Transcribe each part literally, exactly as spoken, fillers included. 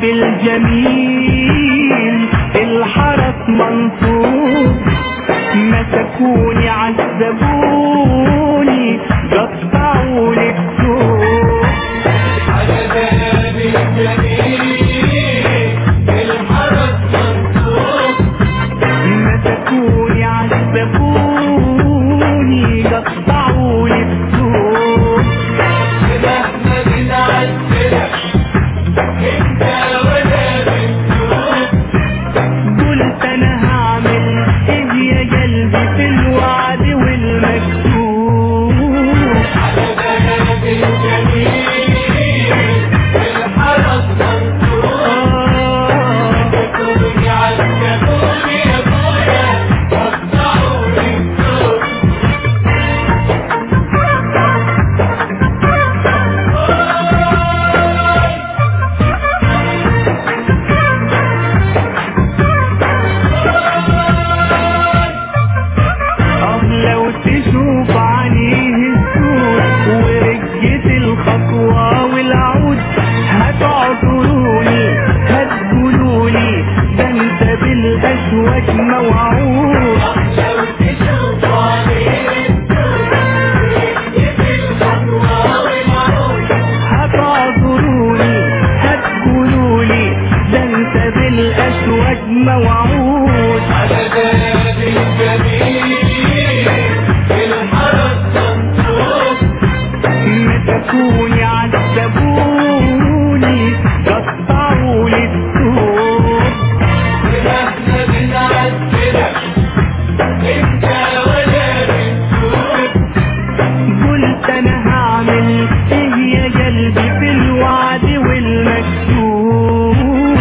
باب الجميل الحرس منصوب، مسكوني عذبوني قطعولي الثوب. على باب الجميل الحرس منصوب، مسكوني عذبوني قطعولي الثوب. مهما بنعذبك انت ولا بتشوف، قلت انا هعمل ايه يا قلبي في الوعد والمكتوب. على باب الجميل الحرس منصوب، مسكوني عذبوني يا ابويا قطعولي الثوب. اه لو تشوف عليه السود ورجة الخطوة والعود، هتعذروني هتقولولي ده انت بالاشواك موعود. لو تشوف عليه السود ورجة الخطوة والعود، هتعذروني هتقولولي ده انت بالاشواك موعود. على باب الجميل الحرس منصوب، مسكوني عذبوني قطعولي الثوب. مهما بنعذبك انت ولا بتشوف، قلت انا هعمل ايه يا قلبي في الوعد والمكتوب.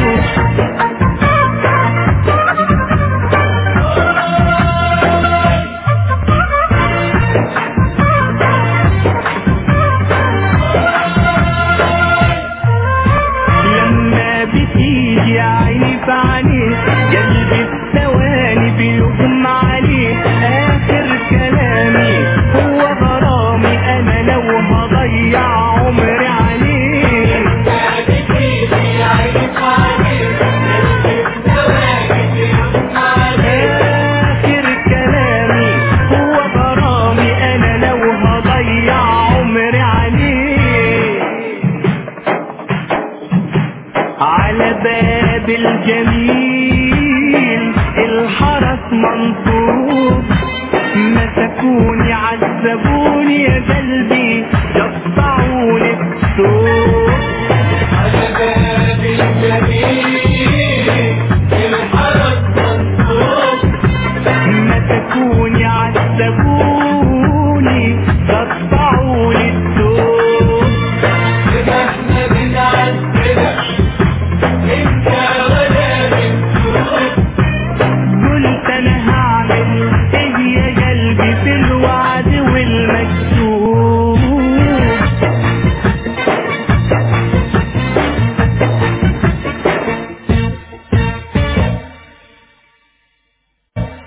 لما بتيجي عيني في عينيه قلبي الثواني بيغمى عليه. اخر كلامي هو غرامي انا لو هضيع عمري عليه. ما بتيجي عينك عليك قلبي الثواني بيغمى عليك. آخر كلامي هو غرامي أنا لو هضيع عمري عليه. على باب الجميل الحرس منصوب، مسكوني عذبوني يا قلبي